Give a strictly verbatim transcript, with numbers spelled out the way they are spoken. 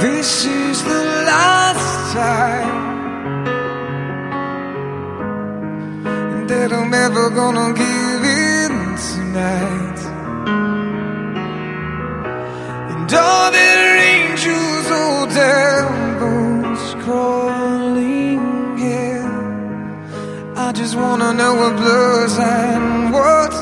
This is the last time, and that I'm ever gonna give in tonight. And are there angels or devils crawling here? I just wanna know what blurs and what's